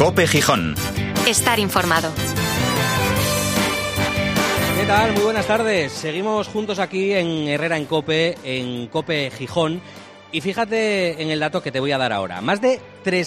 COPE Gijón. Estar informado. ¿Qué tal? Muy buenas tardes. Seguimos juntos aquí en Herrera en COPE Gijón. Y fíjate en el dato que te voy a dar ahora. Más de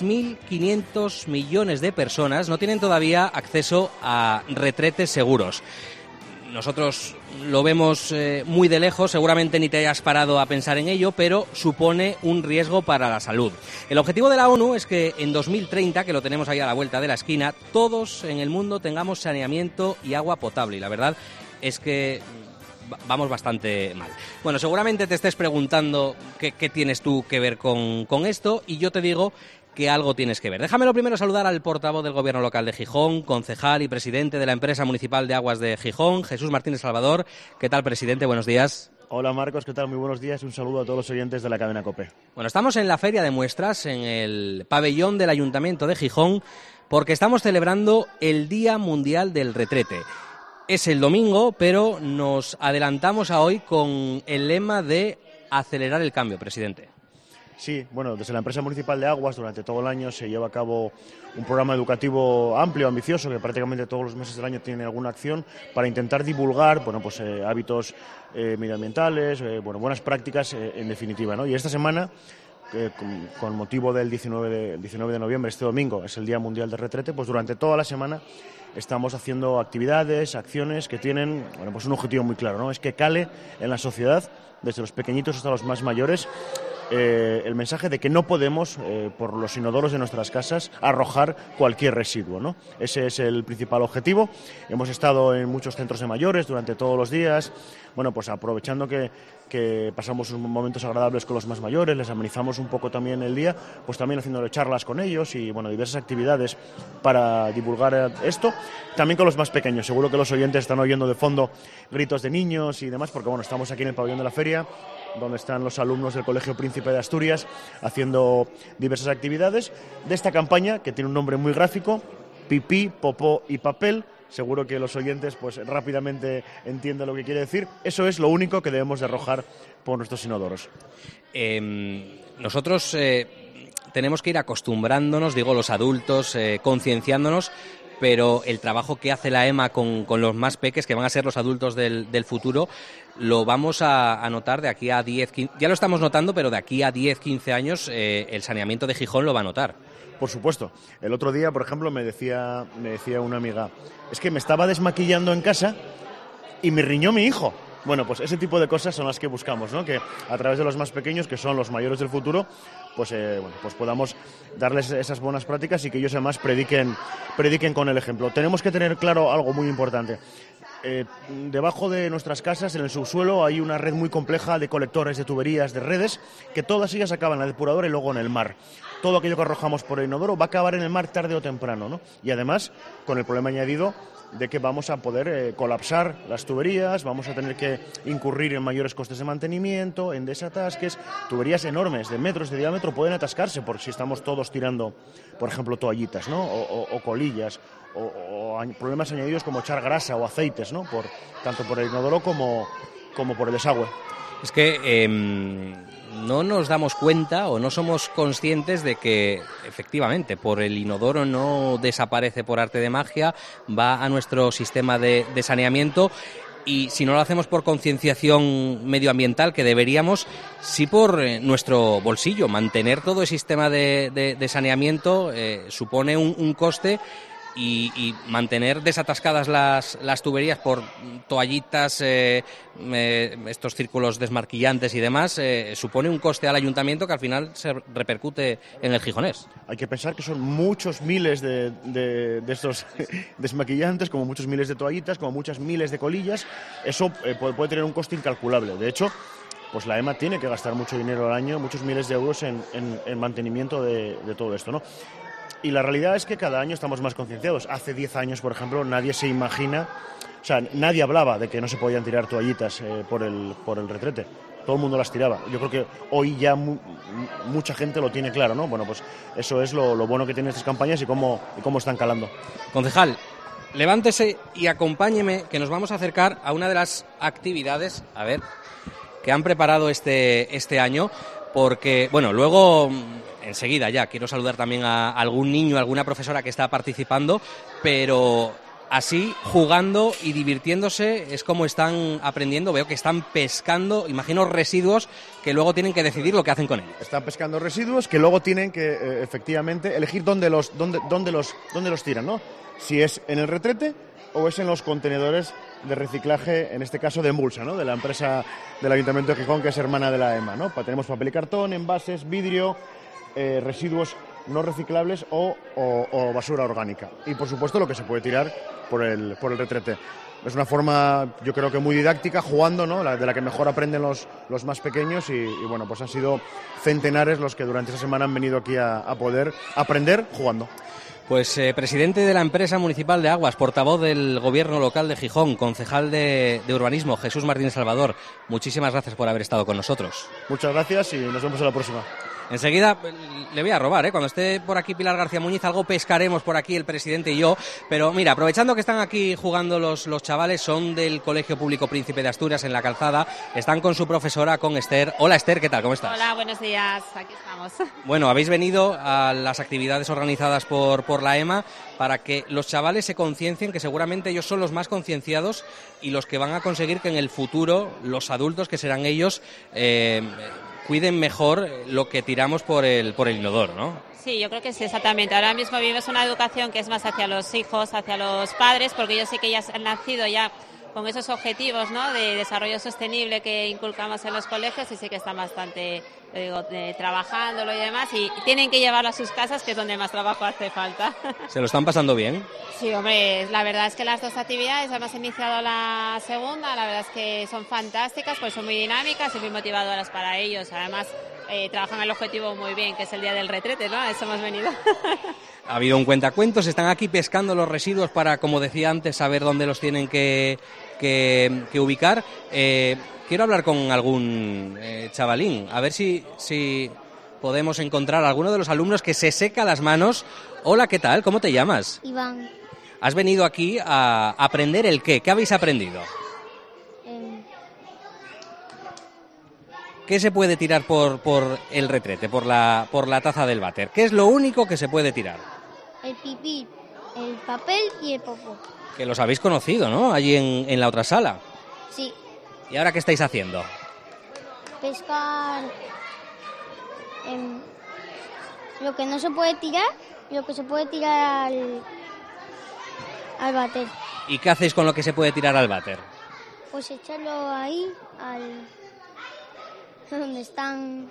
3.500 millones de personas no tienen todavía acceso a retretes seguros. Nosotros lo vemos muy de lejos, seguramente ni te hayas parado a pensar en ello, pero supone un riesgo para la salud. El objetivo de la ONU es que en 2030, que lo tenemos ahí a la vuelta de la esquina, todos en el mundo tengamos saneamiento y agua potable. Y la verdad es que vamos bastante mal. Bueno, seguramente te estés preguntando qué tienes tú que ver con esto, y yo te digo que algo tienes que ver. Déjame lo primero saludar al portavoz del Gobierno local de Gijón, concejal y presidente de la Empresa Municipal de Aguas de Gijón, Jesús Martínez Salvador. ¿Qué tal, presidente? Buenos días. Hola, Marcos, ¿qué tal? Muy buenos días. Un saludo a todos los oyentes de la cadena COPE. Bueno, estamos en la Feria de Muestras, en el pabellón del Ayuntamiento de Gijón, porque estamos celebrando el Día Mundial del Retrete. Es el domingo, pero nos adelantamos a hoy con el lema de acelerar el cambio, presidente. Sí, bueno, desde la Empresa Municipal de Aguas durante todo el año se lleva a cabo un programa educativo amplio, ambicioso, que prácticamente todos los meses del año tiene alguna acción para intentar divulgar, hábitos medioambientales, buenas prácticas en definitiva, ¿no? Y esta semana, con motivo del 19 de noviembre, este domingo, es el Día Mundial del Retrete, pues durante toda la semana estamos haciendo actividades, acciones que tienen un objetivo muy claro, ¿no? Es que cale en la sociedad, desde los pequeñitos hasta los más mayores, el mensaje de que no podemos, por los inodoros de nuestras casas, arrojar cualquier residuo, ¿no? Ese es el principal objetivo. Hemos estado en muchos centros de mayores durante todos los días, aprovechando que pasamos unos momentos agradables con los más mayores, les amenizamos un poco también el día, pues también haciéndole charlas con ellos y diversas actividades para divulgar esto. También con los más pequeños. Seguro que los oyentes están oyendo de fondo gritos de niños y demás, porque estamos aquí en el pabellón de la feria, donde están los alumnos del Colegio Príncipe de Asturias haciendo diversas actividades de esta campaña, que tiene un nombre muy gráfico: pipí, popó y papel. Seguro que los oyentes rápidamente entienden lo que quiere decir. Eso es lo único que debemos de arrojar por nuestros inodoros. Nosotros tenemos que ir acostumbrándonos, los adultos, concienciándonos, pero el trabajo que hace la EMA con los más peques, que van a ser los adultos del futuro, lo vamos a notar de aquí a 10, 15... Ya lo estamos notando, pero de aquí a 10, 15 años el saneamiento de Gijón lo va a notar. Por supuesto. El otro día, por ejemplo, me decía una amiga: es que me estaba desmaquillando en casa y me riñó mi hijo. Bueno, pues ese tipo de cosas son las que buscamos, ¿no? Que a través de los más pequeños, que son los mayores del futuro, pues podamos darles esas buenas prácticas y que ellos además prediquen con el ejemplo. Tenemos que tener claro algo muy importante. Debajo de nuestras casas, en el subsuelo, hay una red muy compleja de colectores, de tuberías, de redes, que todas ellas acaban en la depuradora y luego en el mar. Todo aquello que arrojamos por el inodoro va a acabar en el mar tarde o temprano, ¿no? Y además, con el problema añadido de que vamos a poder colapsar las tuberías, vamos a tener que incurrir en mayores costes de mantenimiento, en desatasques. Tuberías enormes de metros de diámetro pueden atascarse por si estamos todos tirando, por ejemplo, toallitas, ¿no? O colillas, o problemas añadidos como echar grasa o aceites, ¿no? Tanto por el inodoro como por el desagüe. Es que no nos damos cuenta o no somos conscientes de que, efectivamente, por el inodoro no desaparece por arte de magia, va a nuestro sistema de saneamiento, y si no lo hacemos por concienciación medioambiental, que deberíamos, sí por nuestro bolsillo. Mantener todo el sistema de saneamiento supone un coste. Y mantener desatascadas las tuberías por toallitas, estos círculos desmarquillantes y demás, supone un coste al ayuntamiento que al final se repercute en el gijonés. Hay que pensar que son muchos miles de estos desmaquillantes, como muchos miles de toallitas, como muchas miles de colillas. Eso puede tener un coste incalculable. De hecho, pues la EMA tiene que gastar mucho dinero al año, muchos miles de euros en mantenimiento de todo esto, ¿no? Y la realidad es que cada año estamos más concienciados. Hace 10 años, por ejemplo, nadie se imagina, nadie hablaba de que no se podían tirar toallitas por el retrete. Todo el mundo las tiraba. Yo creo que hoy ya mucha gente lo tiene claro, ¿no? Bueno, pues eso es lo bueno que tienen estas campañas y cómo están calando. Concejal, levántese y acompáñeme, que nos vamos a acercar a una de las actividades, que han preparado este año, porque, luego enseguida ya quiero saludar también a algún niño, a alguna profesora que está participando, pero así, jugando y divirtiéndose, es como están aprendiendo. Veo que están pescando, imagino, residuos que luego tienen que decidir lo que hacen con ellos. Están pescando residuos que luego tienen que, efectivamente, elegir dónde los tiran, ¿no? Si es en el retrete o es en los contenedores de reciclaje, en este caso de Embulsa, ¿no? De la empresa del Ayuntamiento de Gijón, que es hermana de la EMA, ¿no? Tenemos papel y cartón, envases, vidrio, residuos no reciclables o basura orgánica. Y, por supuesto, lo que se puede tirar por el retrete. Es una forma, yo creo que muy didáctica, jugando, ¿no? De la que mejor aprenden los más pequeños y bueno, pues han sido centenares los que durante esta semana han venido aquí a poder aprender jugando. Pues presidente de la empresa municipal de Aguas, portavoz del gobierno local de Gijón, concejal de urbanismo, Jesús Martín Salvador, muchísimas gracias por haber estado con nosotros. Muchas gracias y nos vemos en la próxima. Enseguida le voy a robar, cuando esté por aquí Pilar García Muñiz, algo pescaremos por aquí el presidente y yo. Pero mira, aprovechando que están aquí jugando los chavales, son del Colegio Público Príncipe de Asturias en La Calzada, están con su profesora, con Esther. Hola Esther, ¿qué tal? ¿Cómo estás? Hola, buenos días, aquí estamos. Bueno, habéis venido a las actividades organizadas por la EMA para que los chavales se conciencien, que seguramente ellos son los más concienciados y los que van a conseguir que en el futuro los adultos, que serán ellos, cuiden mejor lo que tiramos por el inodoro, ¿no? Sí, yo creo que sí, exactamente. Ahora mismo vivimos una educación que es más hacia los hijos, hacia los padres, porque yo sé que ya han nacido ya con esos objetivos, ¿no?, de desarrollo sostenible que inculcamos en los colegios, y sé que están bastante, trabajándolo y demás, y tienen que llevarlo a sus casas, que es donde más trabajo hace falta. ¿Se lo están pasando bien? Sí, hombre, la verdad es que las dos actividades, hemos iniciado la segunda, la verdad es que son fantásticas, pues son muy dinámicas y muy motivadoras para ellos. Además, trabajan el objetivo muy bien, que es el día del retrete, ¿no? A eso hemos venido. Ha habido un cuentacuentos, están aquí pescando los residuos para, como decía antes, saber dónde los tienen que ubicar. Quiero hablar con algún chavalín, a ver si podemos encontrar a alguno de los alumnos que se seca las manos. Hola, ¿qué tal? ¿Cómo te llamas? Iván. ¿Has venido aquí a aprender el qué? ¿Qué habéis aprendido? ¿Qué se puede tirar por el retrete, por la taza del váter? ¿Qué es lo único que se puede tirar? El pipí, el papel y el popó. Que los habéis conocido, ¿no? Allí en la otra sala. Sí. ¿Y ahora qué estáis haciendo? Pescar lo que no se puede tirar y lo que se puede tirar al váter. ¿Y qué hacéis con lo que se puede tirar al váter? Pues echarlo ahí, donde están...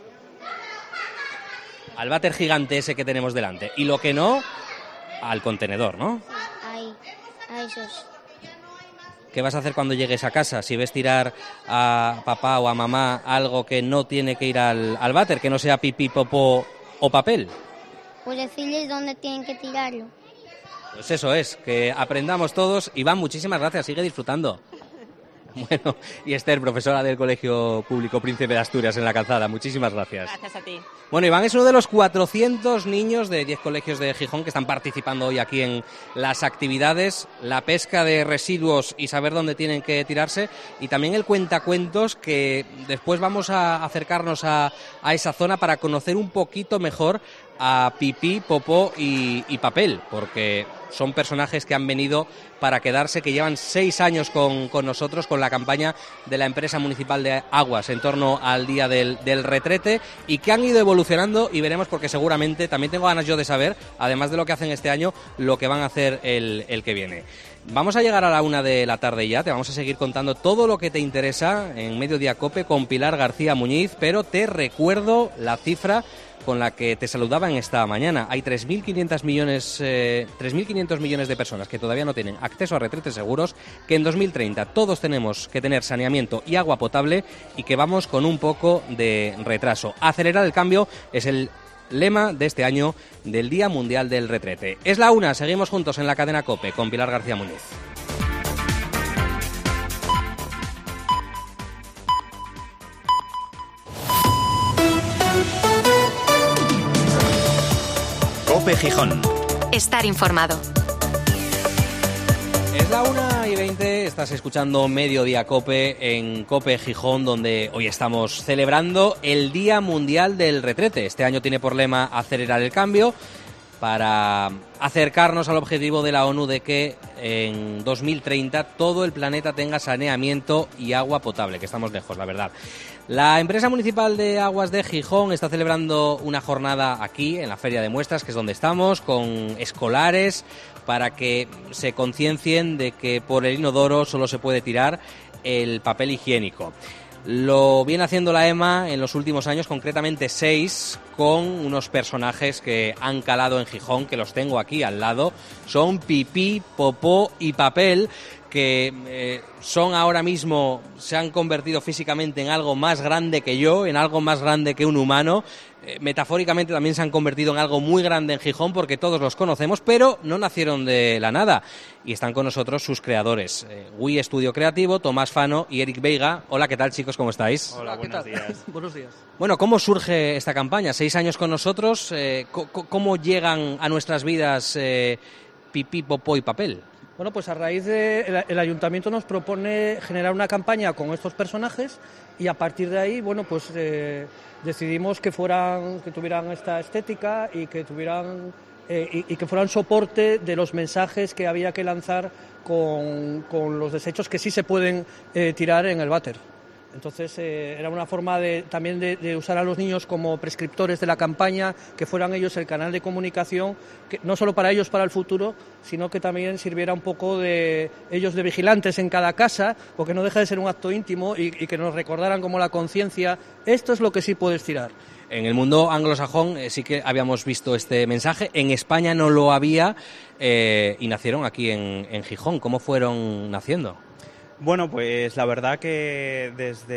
Al váter gigante ese que tenemos delante. Y lo que no, al contenedor, ¿no? Ahí, a esos. ¿Qué vas a hacer cuando llegues a casa? Si ves tirar a papá o a mamá algo que no tiene que ir al váter, que no sea pipí, popó o papel. Pues decirles dónde tienen que tirarlo. Pues eso es, que aprendamos todos. Iván, muchísimas gracias, sigue disfrutando. Bueno, y Esther, profesora del Colegio Público Príncipe de Asturias en La Calzada, muchísimas gracias. Gracias a ti. Bueno, Iván es uno de los 400 niños de 10 colegios de Gijón que están participando hoy aquí en las actividades, la pesca de residuos y saber dónde tienen que tirarse, y también el cuentacuentos, que después vamos a acercarnos a esa zona para conocer un poquito mejor a pipí, popó y papel, porque son personajes que han venido para quedarse, que llevan 6 años con nosotros, con la campaña de la empresa municipal de Aguas en torno al día del retrete, y que han ido evolucionando, y veremos, porque seguramente también tengo ganas yo de saber, además de lo que hacen este año, lo que van a hacer el que viene. Vamos a llegar a la 1 de la tarde ya, te vamos a seguir contando todo lo que te interesa en Mediodía Cope con Pilar García Muñiz, pero te recuerdo la cifra con la que te saludaba en esta mañana. Hay 3.500 millones de personas que todavía no tienen acceso a retretes seguros, que en 2030 todos tenemos que tener saneamiento y agua potable, y que vamos con un poco de retraso. Acelerar el cambio es el lema de este año del Día Mundial del Retrete. Es la 1, seguimos juntos en la cadena COPE con Pilar García Muñiz. COPE Gijón. Estar informado. Es La 1:20, estás escuchando Mediodía Cope en Cope Gijón, donde hoy estamos celebrando el Día Mundial del Retrete. Este año tiene por lema acelerar el cambio para acercarnos al objetivo de la ONU de que en 2030 todo el planeta tenga saneamiento y agua potable, que estamos lejos, la verdad. La empresa municipal de Aguas de Gijón está celebrando una jornada aquí, en la Feria de Muestras, que es donde estamos, con escolares, para que se conciencien de que por el inodoro solo se puede tirar el papel higiénico. Lo viene haciendo la EMA en los últimos años, concretamente 6, con unos personajes que han calado en Gijón, que los tengo aquí al lado. Son Pipí, Popó y Papel, que son ahora mismo, se han convertido físicamente en algo más grande que yo, en algo más grande que un humano. Metafóricamente también se han convertido en algo muy grande en Gijón, porque todos los conocemos, pero no nacieron de la nada. Y están con nosotros sus creadores, WE Estudio Creativo, Tomás Fano y Eric Veiga. Hola, ¿qué tal, chicos? ¿Cómo estáis? Hola, buenos días. Buenos días. Bueno, ¿cómo surge esta campaña? 6 años con nosotros, ¿cómo llegan a nuestras vidas Pipí, Popó y Papel? Bueno, pues a raíz de el ayuntamiento nos propone generar una campaña con estos personajes y a partir de ahí, bueno, pues decidimos que tuvieran esta estética y que tuvieran y que fueran soporte de los mensajes que había que lanzar con los desechos que sí se pueden tirar en el váter. Entonces era una forma también de usar a los niños como prescriptores de la campaña, que fueran ellos el canal de comunicación, que no solo para ellos para el futuro, sino que también sirviera un poco de ellos de vigilantes en cada casa, porque no deja de ser un acto íntimo y que nos recordaran como la conciencia, esto es lo que sí puedes tirar. En el mundo anglosajón sí que habíamos visto este mensaje, en España no lo había y nacieron aquí en Gijón. ¿Cómo fueron naciendo? Bueno, pues la verdad que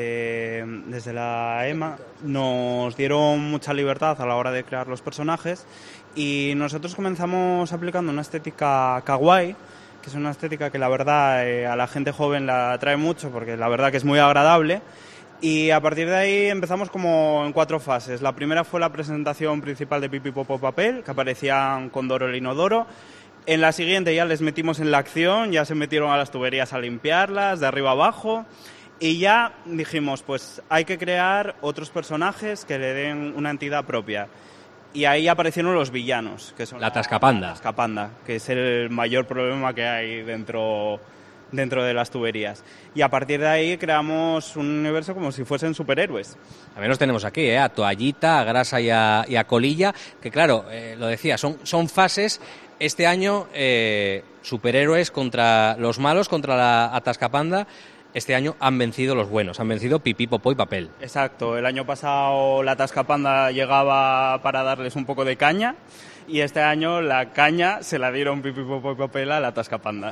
desde la EMA nos dieron mucha libertad a la hora de crear los personajes y nosotros comenzamos aplicando una estética kawaii, que es una estética que la verdad a la gente joven la atrae mucho porque la verdad que es muy agradable. Y a partir de ahí empezamos como en 4 fases. La primera fue la presentación principal de Pipí, Popó, Papel, que aparecían con Doro el inodoro. En la siguiente ya les metimos en la acción, ya se metieron a las tuberías a limpiarlas, de arriba abajo, y ya dijimos, pues hay que crear otros personajes que le den una entidad propia. Y ahí aparecieron los villanos, que son la Tascapanda. La Tascapanda, que es el mayor problema que hay dentro de las tuberías. Y a partir de ahí creamos un universo como si fuesen superhéroes. También los tenemos aquí, a Toallita, a Grasa y a Colilla, que claro, lo decía, son fases. Este año, superhéroes contra los malos, contra la Atascapanda. Este año han vencido los buenos, han vencido Pipí, Popó y Papel. Exacto, el año pasado la Atascapanda llegaba para darles un poco de caña y este año la caña se la dieron Pipí, Popó y Papel a la Atascapanda.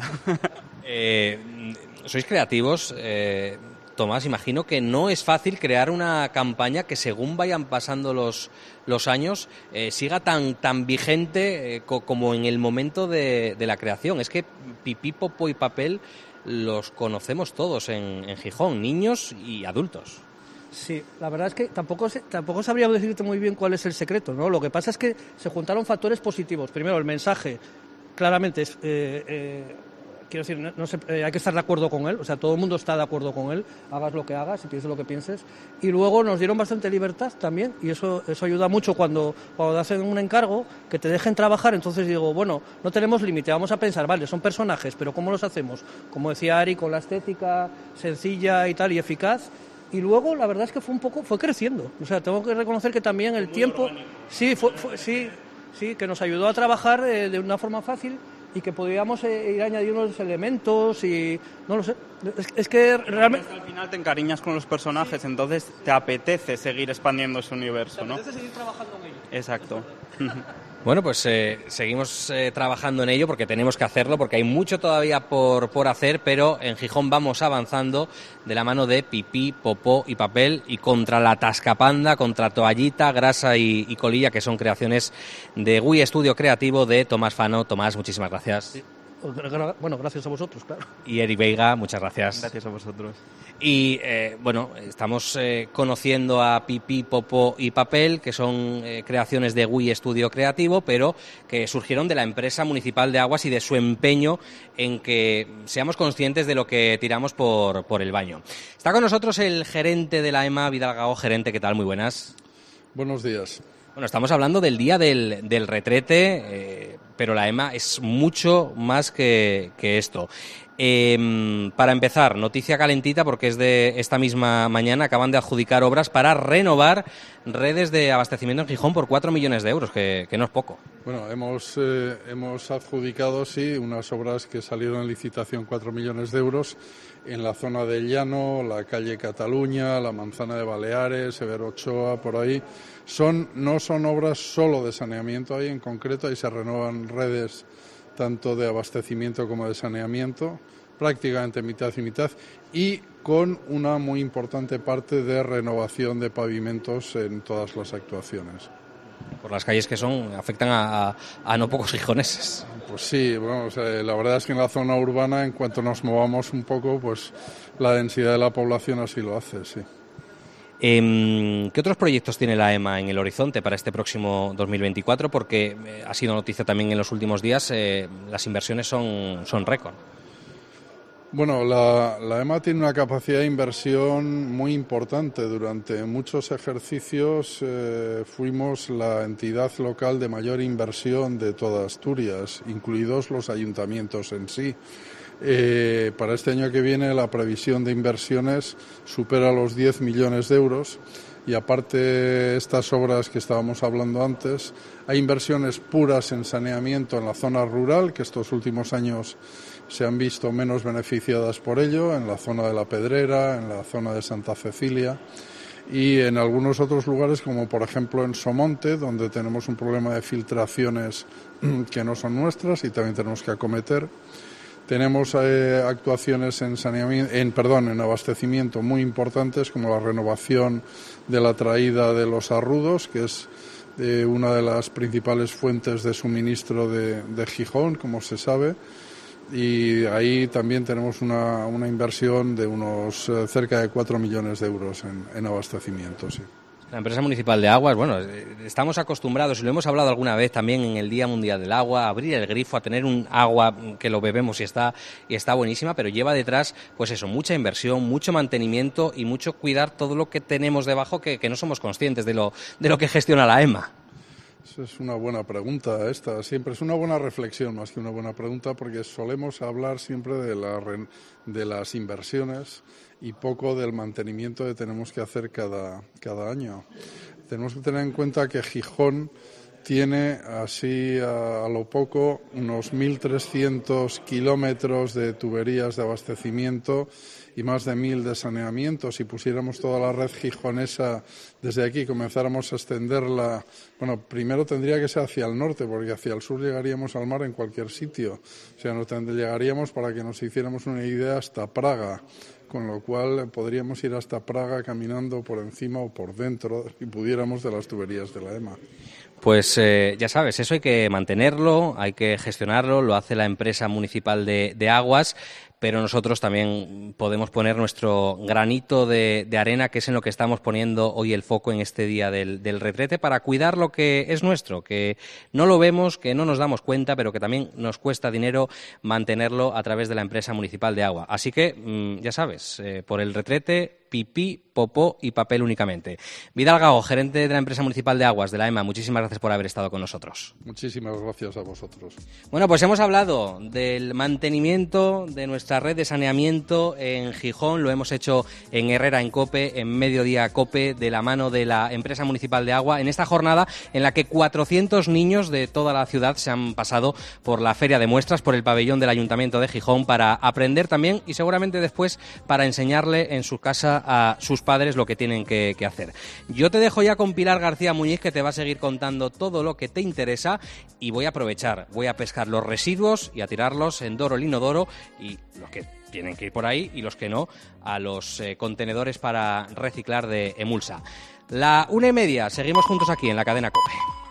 Sois creativos, Tomás, imagino que no es fácil crear una campaña que según vayan pasando los años siga tan vigente como en el momento de la creación. Es que Pipí, Popó y Papel los conocemos todos en Gijón, niños y adultos. Sí, la verdad es que tampoco sabría decirte muy bien cuál es el secreto, ¿no? Lo que pasa es que se juntaron factores positivos. Primero, el mensaje, claramente es... quiero decir, no sé, hay que estar de acuerdo con él, o sea, todo el mundo está de acuerdo con él, hagas lo que hagas y pienses lo que pienses. Y luego nos dieron bastante libertad también, y eso ayuda mucho cuando hacen un encargo, que te dejen trabajar. Entonces digo, bueno, no tenemos límite, vamos a pensar, vale, son personajes, pero ¿cómo los hacemos? Como decía Ari, con la estética sencilla y tal, y eficaz. Y luego la verdad es que fue creciendo, o sea, tengo que reconocer que también el tiempo, sí, que nos ayudó a trabajar de una forma fácil, y que podíamos ir añadiendo los elementos y no lo sé, es que realmente al final te encariñas con los personajes, sí. Entonces te apetece seguir expandiendo ese universo, ¿no? Te apetece seguir trabajando en ello. Exacto. Bueno, pues seguimos trabajando en ello porque tenemos que hacerlo, porque hay mucho todavía por hacer, pero en Gijón vamos avanzando de la mano de Pipí, Popó y Papel, y contra la Tascapanda, contra Toallita, Grasa y Colilla, que son creaciones de WE Estudio Creativo de Tomás Fano. Tomás, muchísimas gracias. Sí. Bueno, gracias a vosotros, claro. Y Eric Veiga, muchas gracias. Gracias a vosotros. Y bueno, estamos conociendo a Pipí, Popó y Papel, que son creaciones de Wii Estudio Creativo, pero que surgieron de la empresa municipal de aguas y de su empeño en que seamos conscientes de lo que tiramos por el baño. Está con nosotros el gerente de la EMA, Vidal Gago. Gerente, ¿qué tal? Muy buenas. Buenos días. Bueno, estamos hablando del día del retrete, pero la EMA es mucho más que esto. Para empezar, noticia calentita porque es de esta misma mañana, acaban de adjudicar obras para renovar redes de abastecimiento en Gijón por 4 millones de euros, que no es poco. Bueno, hemos adjudicado, sí, unas obras que salieron en licitación 4 millones de euros en la zona del Llano, la calle Cataluña, la Manzana de Baleares, Severo Ochoa, por ahí. No son obras solo de saneamiento ahí en concreto, ahí se renuevan redes tanto de abastecimiento como de saneamiento, prácticamente mitad y mitad, y con una muy importante parte de renovación de pavimentos en todas las actuaciones. Por las calles que afectan a no pocos gijoneses. Pues sí, bueno, o sea, la verdad es que en la zona urbana, en cuanto nos movamos un poco, pues la densidad de la población así lo hace, sí. ¿Qué otros proyectos tiene la EMA en el horizonte para este próximo 2024? Porque ha sido noticia también en los últimos días, las inversiones son récord. Bueno, la EMA tiene una capacidad de inversión muy importante. Durante muchos ejercicios fuimos la entidad local de mayor inversión de toda Asturias, incluidos los ayuntamientos en sí. Para este año que viene la previsión de inversiones supera los 10 millones de euros y aparte estas obras que estábamos hablando antes, hay inversiones puras en saneamiento en la zona rural, que estos últimos años se han visto menos beneficiadas por ello, en la zona de La Pedrera, en la zona de Santa Cecilia y en algunos otros lugares como por ejemplo en Somonte, donde tenemos un problema de filtraciones que no son nuestras y también tenemos que acometer. Tenemos actuaciones en abastecimiento muy importantes como la renovación de la traída de los arrudos, que es una de las principales fuentes de suministro de Gijón, como se sabe. Y ahí también tenemos una inversión de unos cerca de 4 millones de euros en abastecimiento, sí. La empresa municipal de aguas, bueno, estamos acostumbrados, y lo hemos hablado alguna vez también en el Día Mundial del Agua, a abrir el grifo, a tener un agua que lo bebemos y está buenísima, pero lleva detrás, pues eso, mucha inversión, mucho mantenimiento y mucho cuidar todo lo que tenemos debajo que no somos conscientes de lo que gestiona la EMA. Esa es una buena pregunta esta, siempre es una buena reflexión más que una buena pregunta porque solemos hablar siempre de las inversiones y poco del mantenimiento que tenemos que hacer cada año. Tenemos que tener en cuenta que Gijón tiene así a lo poco unos 1.300 kilómetros de tuberías de abastecimiento y más de 1.000 de saneamiento. Si pusiéramos toda la red gijonesa desde aquí y comenzáramos a extenderla, bueno, primero tendría que ser hacia el norte, porque hacia el sur llegaríamos al mar en cualquier sitio. O sea, llegaríamos, para que nos hiciéramos una idea, hasta Praga, con lo cual podríamos ir hasta Praga caminando por encima o por dentro, si pudiéramos, de las tuberías de la EMA. Pues ya sabes, eso hay que mantenerlo, hay que gestionarlo, lo hace la empresa municipal de aguas, pero nosotros también podemos poner nuestro granito de arena, que es en lo que estamos poniendo hoy el foco en este día del retrete, para cuidar lo que es nuestro, que no lo vemos, que no nos damos cuenta, pero que también nos cuesta dinero mantenerlo a través de la empresa municipal de agua. Así que, ya sabes, por el retrete, pipí, popó y papel únicamente. Vidal Gago, gerente de la empresa municipal de aguas de la EMA, muchísimas gracias por haber estado con nosotros. Muchísimas gracias a vosotros. Bueno, pues hemos hablado del mantenimiento de nuestra red de saneamiento en Gijón, lo hemos hecho en Herrera en COPE, en Mediodía COPE, de la mano de la empresa municipal de agua, en esta jornada en la que 400 niños de toda la ciudad se han pasado por la feria de muestras, por el pabellón del Ayuntamiento de Gijón, para aprender también y seguramente después para enseñarle en su casa a sus padres lo que tienen que hacer. Yo te dejo ya con Pilar García Muñiz, que te va a seguir contando todo lo que te interesa, y voy a aprovechar, voy a pescar los residuos y a tirarlos en Doro Linodoro, y los que tienen que ir por ahí y los que no a los contenedores para reciclar de Emulsa. 1:30, seguimos juntos aquí en la cadena COPE.